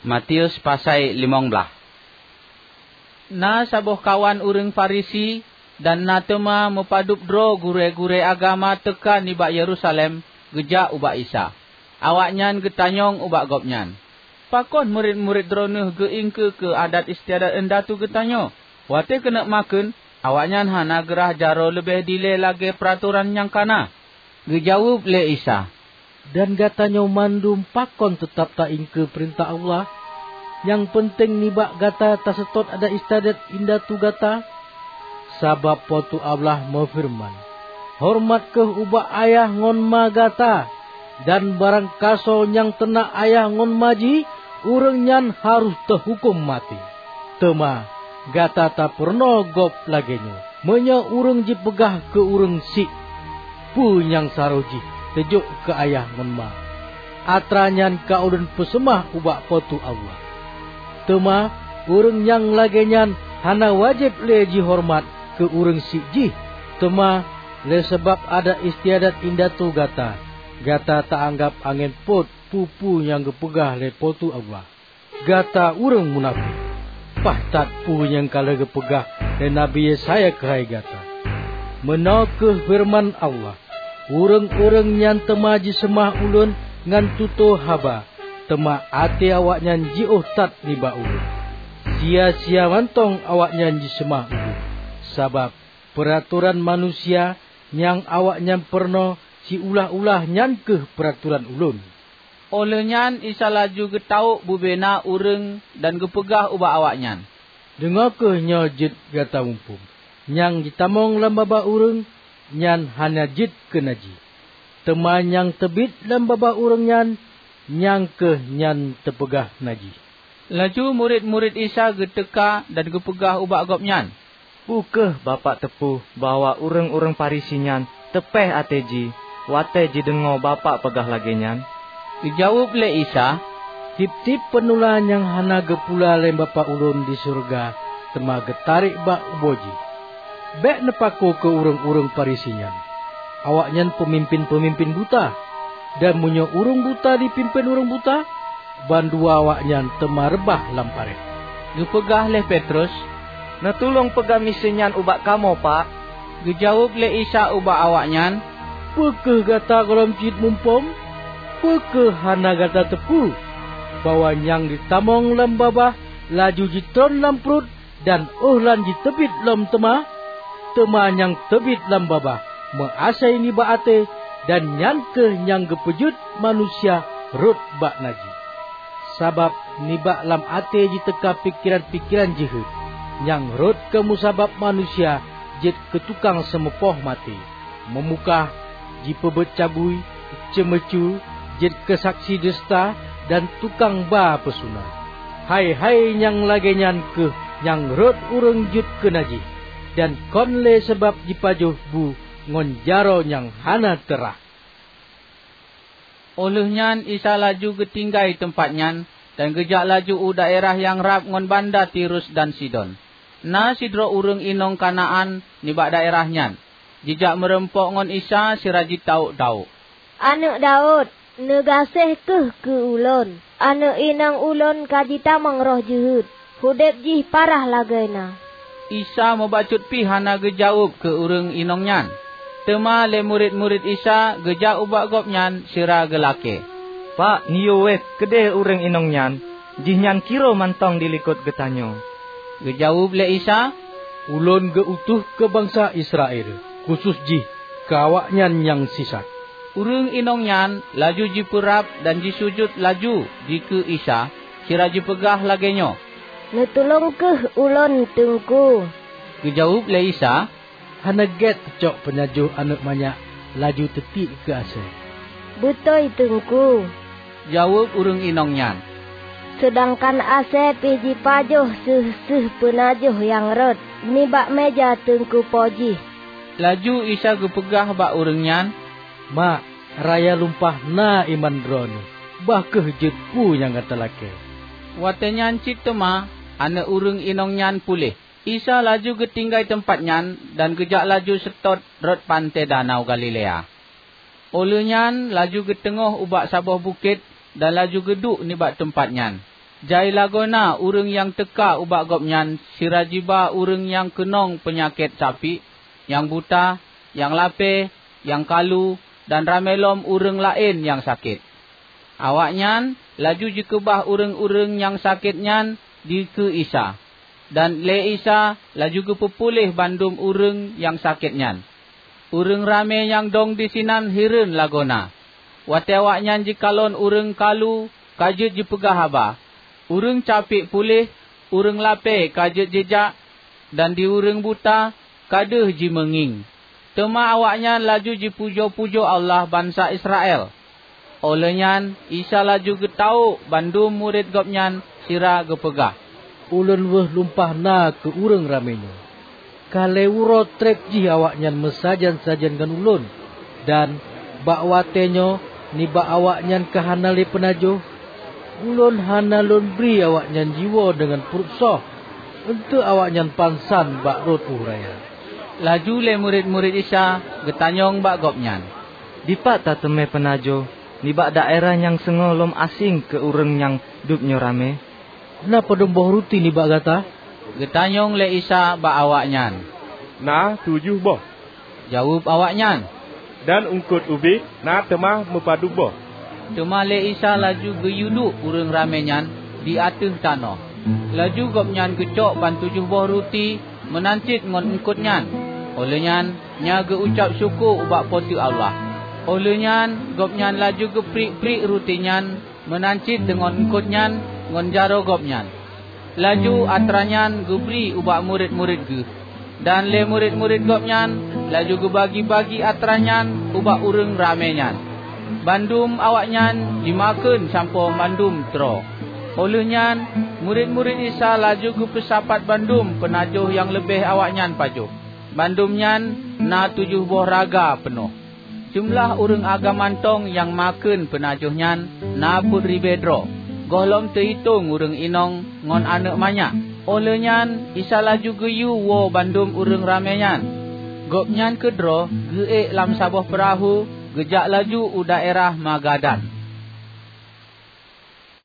Matius pasal 15. Na sabuh kawan urang Farisi dan na tema mepadup dro gure-gure agama teka nibak Yerusalem gejak ubak Isa. Awaknyan getanyong ubak gopnyan. Pakon murid-murid droneuh geingke ke adat istiadat enda tu getanyo. Wate kena makan, awaknyan hana gerah jaro lebih dile lagi peraturan yang kana. Gejawab le Isa. Dan gatanyo mandum pakon tetap tak ingke perintah Allah. Yang penting nibak gata tasetot ada istiadat indah tu gata. Sabab potu Allah mefirman. Hormat ke ubak ayah ngon ma gata. Dan barang kaso yang tenak ayah ngon maji. Urang nyan harus terhukum mati. Tema gata tak pernah gop lagenyo. Menya urang ji pegah ke urang si. Pu yang saroji tejuk ke ayah ngon ma. Atranyan ka ulun pesemah ubak potu Allah. Tema urang yang lagenyan hana wajib le ji hormat ke urang si ji. Tema le sebab ada istiadat indah tu gata. Gata tak anggap angin pot pupu yang gepegah le potu Allah. Gata urang munafik. Pahtat pu yang kala gepegah le Nabi Yesaya kehai gata. Menau ke firman Allah. Urang-urang yang tema ji semah ulun ngan tuto haba. Tema ate awaknya ji tat niba ulun. Sia-sia mantong awaknya ji semah ulun. Sabab peraturan manusia yang awaknya perno si ulah-ulah nyan ke peraturan ulun. Olehnya Isa laju getau bubena urang dan gepegah ubak awaknya. Dengar ke nyojit gata mumpung. Yang ditamong lambaba urang nyan hanya jit ke naji. Teman yang tebit lambaba urang nyan nyang ke nyan tepegah naji. Laju murid-murid Isa geteka dan gepegah ubak gopnyan. Bukeh bapak tepu bahwa urang-urang Farisi nyan tepeh ateji. Wate ji dengo bapak pegah lagenyan. Dijawab le Isa. Tip-tip penulan yang hana gepula le bapak ulun di surga. Tema getarik bak uboji. Bek nepako ke urang-urang Farisi nyan. Awaknyan pemimpin-pemimpin buta. Dan munyo urung buta dipimpin urung buta. Bandua awaknya tema rebah lamparet. Gepegah le Petrus. Natulong pegah misinyan ubak kamu pak. Gejawab le Isa ubak awaknya. Pekeh gata kolom cid mumpom. Pekeh hana gata tepu. Bawa yang ditamong lambabah. Laju jitron lamprut. Dan lan jitebit lam tema. Tema yang tebit lambabah. Mengasai ni baate. Dan yang ke yang gepejut manusia rut bak naji. Sabab nibak lam ate ji teka pikiran-pikiran jihud. Yang rut ke musabab manusia jit ketukang semepoh mati. Memukah ji pebet cabui, cemecu, jit kesaksi desta dan tukang ba pesuna. Hai-hai yang lagenyan ke yang rut urang jut ke naji. Dan konle sebab jipajuh bu ngonjaro yang hana terah. Olehnya Isa laju getinggai tempatnya dan gejak laju u daerah yang rap ngon banda Tirus dan Sidon. Na sidro urang inong Kanaan nibak daerahnya. Jejak merempok ngon Isa siraji tauk-tauk. Anak Daud, negaseh ke ulun. Anak inang ulun kajita mengroh juhud. Hudep jih parah lagena. Isa membacut pi hana gejawab ke urang inongnya. Tema le murid-murid Isa gejak ubak gopnyan sira gelake. Pak ngiyowek kedeh urang inong nyan. Jihnyan kiro mantong dilikut getanyo. Gejawab le Isa. Ulun geutuh ke bangsa Israel. Khusus jih kawaknyan yang sisa. Urang inongnya laju ji perap dan ji sujud laju ji ke Isa. Sira ji pegah lagenyo. Netulong ke ulun tengku. Gejawab le Isa. Hana get cok penyajuh anak banyak laju tetik ke asal. Betul tengku. Jawab urang inongnya. Sedangkan asep iji pajuh seh penajuh yang rot. Nibak meja tengku poji. Laju Isa gepegah bak urangnya. Mak, raya lumpah na iman drone. Bakeh jepu yang kata laki. Watenya cik tema, anak urang inongnya pulih. Isa laju getinggai tempatnya dan gejak laju setot rot pantai danau Galilea. Olehnya laju getengah ubak sabuh bukit dan laju geduk nibak tempatnya. Jai lagona urang yang teka ubak gopnyan, sirajiba urang yang kenong penyakit sapi, yang buta, yang lape, yang kalu, dan ramelom urang lain yang sakit. Awaknyan laju jikebah urang-urang yang sakitnyan di ke Isa. Dan le Isa laju kepepulih bandum urang yang sakitnyan. Urang rame yang dong di sinan hiren lagona. Wate awaknyan jikalon urang kalu, kajut jipegah haba. Urang capik pulih, urang lape kajut jejak, dan di urang buta, kadeh ji menging. Tema awaknyan laju jipujo-pujo Allah bangsa Israel. Olehnya Isa laju getau bandum murid gopnyan sira gepegah. Ulun weh lumpah na ke urang ramenyo. Kale uro trek ji awaknyan mesajan-sajan gan ulun. Dan bak watenyo ni bak awaknyan kehanali penajo. Ulun hanalun beri awaknyan jiwa dengan perut soh. Untuk awaknyan pansan bak rot uraya. Laju le murid-murid Isa getanyong bak gopnyan. Dipak tak teme penajo, ni bak daerah yang sengolom asing ke urang yang dupnyo rame. Kenapa domboh ruti ni bak gata? Getanyong le Isa bak awaknyan. Na 7 boh. Jawab awaknyan. Dan ungkut ubi na temah mepadu boh. Tema le Isa laju geyuduk urang ramenyan di atas tanah. Laju gopnyan gecok ban 7 boh ruti menancit ngon ungkutnyan. Olehnya nya geucap syukur ubak poti Allah. Olehnya gopnyan laju geprik-prik rutinyan menancit dengan ungkutnyan ngon jaro gopnyan. Laju atranyan geberi ubak murid-murid ge. Dan le murid-murid gopnyan laju gebagi-bagi atranyan ubak urang ramenyan. Bandum awaknyan dimakan sampo bandum tro. Olehnya murid-murid Isa laju gepesapat bandum penajuh yang lebih awaknyan pajuh. Bandumnyan na 7 boh raga penuh. Jumlah urang agamantong yang makan penajuhnyan na pun ribedro. Golom terhitung urang inong ngon anak manyak. Olehnya Isa laju geyu wo bandum urang ramenyan. Gopnyan kedro geek lam sabuh perahu, gejak laju u daerah Magadan.